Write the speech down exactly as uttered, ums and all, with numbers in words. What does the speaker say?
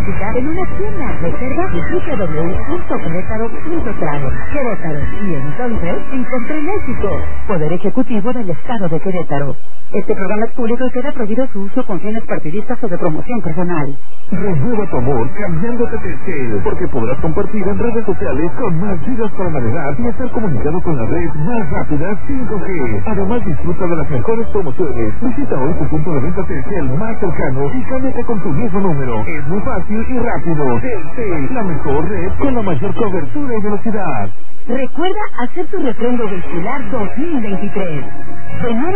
física en una tienda. Reserva en doble u doble u doble u punto querétaro punto travel. Querétaro. Y entonces encontré México. Poder Ejecutivo del Estado de Querétaro. Este programa es público y queda prohibido su uso con fines partidistas o de promoción personal. Renueva tu amor cambiándote a Telcel, porque podrás compartir en redes sociales con más gigas para navegar y estar comunicado con la red más rápida cinco G. Además, disfruta de las mejores promociones. Visita hoy tu punto de venta Telcel más cercano y cámbiate con tu mismo número. Es muy fácil y rápido. Telcel, la mejor red con la mayor cobertura y velocidad. Recuerda hacer tu refrendo vehicular dos mil veintitrés. De